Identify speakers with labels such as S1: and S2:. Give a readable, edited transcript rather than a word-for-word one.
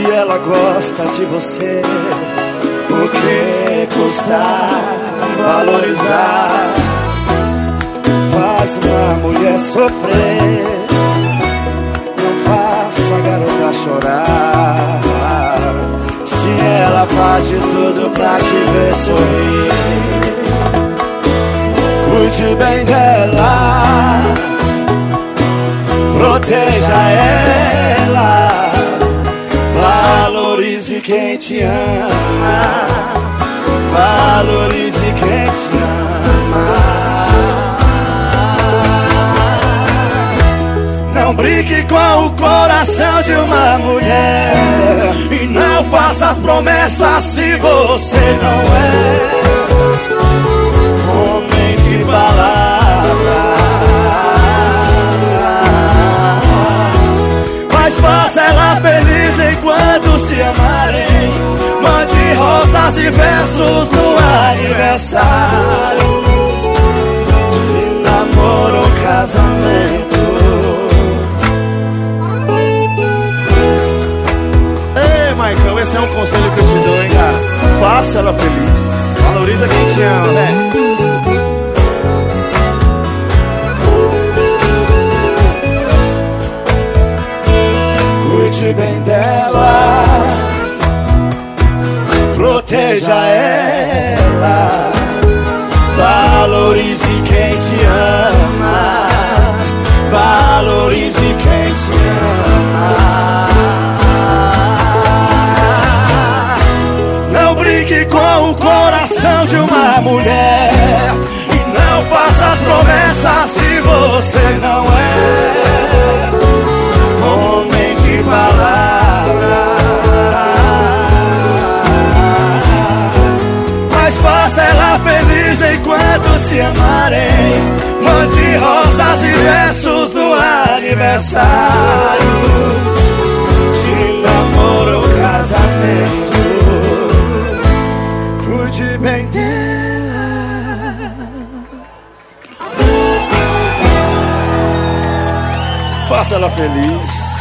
S1: Se ela gosta de você, o que custa valorizar? Faz uma mulher sofrer, não faça a garota chorar. Se ela faz de tudo pra te ver sorrir, cuide bem dela, proteja ela, valorize quem te ama, valorize quem te ama. Não brinque com o coração de uma mulher, e não faça as promessas se você não é homem de palavra. Mas faça ela feliz enquanto se amarem. Mande rosas e versos no aniversário de namoro ou casamento.
S2: Maicão, esse é um conselho que eu te dou, hein, cara. Faça ela feliz, valoriza quem te ama, né?
S1: Cuide bem dela, proteja ela, valorize quem te ama, valorize quem te ama. Brinque com o coração de uma mulher, e não faça as promessas se você não é homem de palavra. Mas faça ela feliz enquanto se amarem. Mande rosas e versos no aniversário de namoro ou casamento. Cuide bem dela,
S2: faça ela feliz.